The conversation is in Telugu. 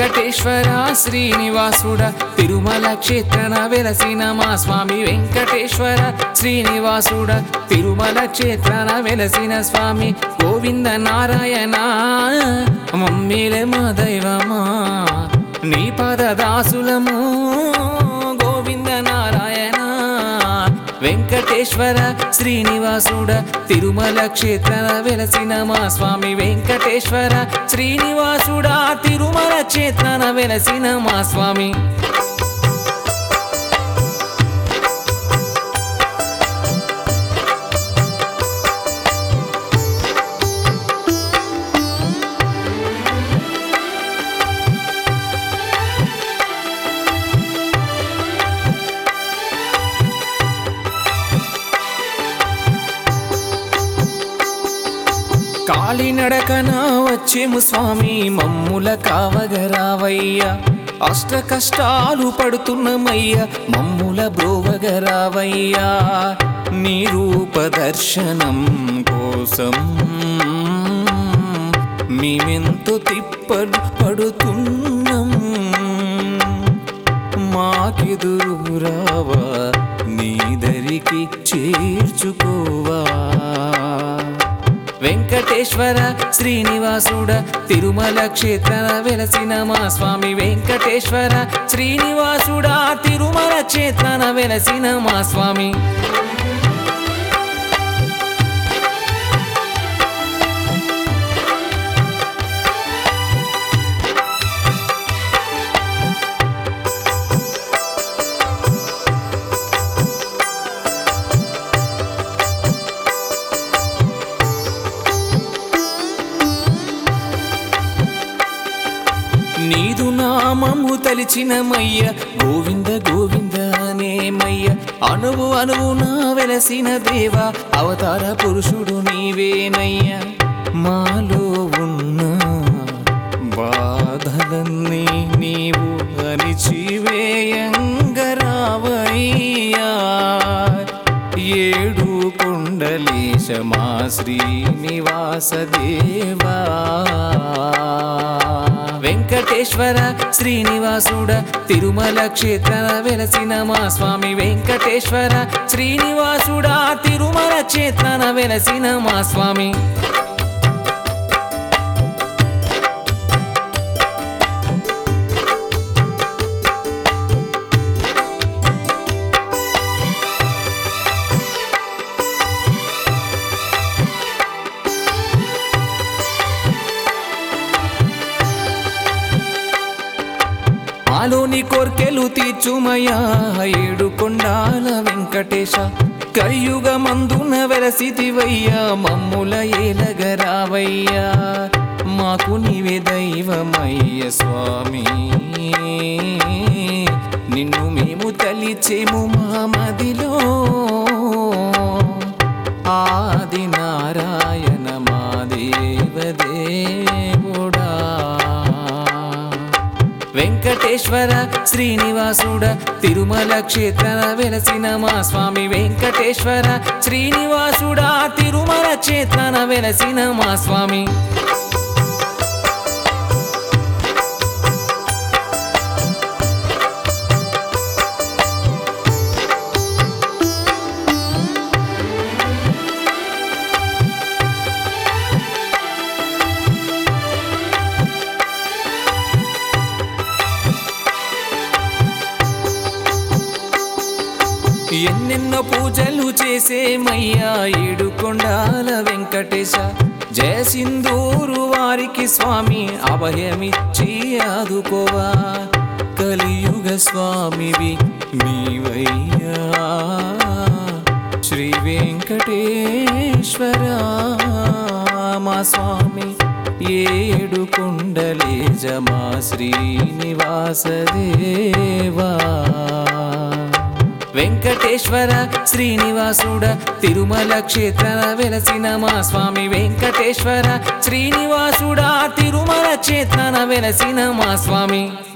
వెంకటేశ్వర శ్రీనివాసుడ తిరుమల క్షేత్రన వెలసిన మా స్వామి వెంకటేశ్వర శ్రీనివాసుడ తిరుమల క్షేత్రన వెలసిన స్వామి గోవింద నారాయణ మమ్మీలే మా దైవమా నీ పద దాసులము గోవింద నారాయణ వెంకటేశ్వర శ్రీనివాసుడ తిరుమల క్షేత్రన వెలసిన మా స్వామి వెంకటేశ్వర శ్రీనివాసుడ తిరుమల క్షేత్రన వెలసిన మా స్వామి కాలినడకన వచ్చేము స్వామి మమ్ముల కావగరావయ్యా అష్ట కష్టాలు పడుతున్నమయ్యా మమ్ముల బ్రోవగరావయ్యా నీ రూప దర్శనం కోసం మేమెంతో తిప్పలు పడుతున్నాం మాకెదురు రావా నీ దరికి చేర్చుకోవా వెంకటేశ్వర శ్రీనివాసుడ తిరుమల క్షేత్రన వెలసిన మా స్వామి వెంకటేశ్వర శ్రీనివాసుడ తిరుమల క్షేత్రన వెలసిన మా స్వామి నీదు నామము తలిచినమయ్య గోవింద గోవింద అనేమయ్య అణువు అణువున వెలసిన దేవ అవతార పురుషుడు నీవేనయ్య మాలో ఉన్న బాధలన్నీ నీవు అణిచివేయంగరావయ్యా ఏడు కొండలేశ మా శ్రీనివాస దేవా వెంకటేశ్వర శ్రీనివాసుడ తిరుమల క్షేత్రన వెలసిన మా స్వామి వెంకటేశ్వర శ్రీనివాసుడ తిరుమల క్షేత్రన వెలసిన మా స్వామి ఆలోని కోర్కెలు తీర్చుమయా ఏడు కొండాల వెంకటేశ కలియుగ మందున వెలసితివయ్యా మమ్ముల ఏలగరావయ్యా మాకు నీవే దైవమయ్య స్వామి నిన్ను మేము తలిచేము మా మదిలో ఆది నారాయణ మా దేవదేవుడా వెంకటేశ్వర శ్రీనివాసుడ తిరుమల క్షేత్రన వెలసిన మా స్వామి వెంకటేశ్వర శ్రీనివాసుడ తిరుమల క్షేత్రన వెలసిన మా స్వామి ఎన్నెన్నో పూజలు చేసేమయ్యా ఏడు కొండాల వెంకటేశ జయ సింధూరు వారికి స్వామి అభయమిచ్చి ఆదుకోవా కలియుగ స్వామివి నీవయ్యా శ్రీ వెంకటేశ్వర మా స్వామి ఏడు కొండలేజ మా శ్రీనివాస దేవా వెంకటేశ్వర శ్రీనివాసుడ తిరుమల క్షేత్రన వెలసిన మా స్వామి వెంకటేశ్వర శ్రీనివాసుడ తిరుమల క్షేత్రన వెలసిన మా స్వామి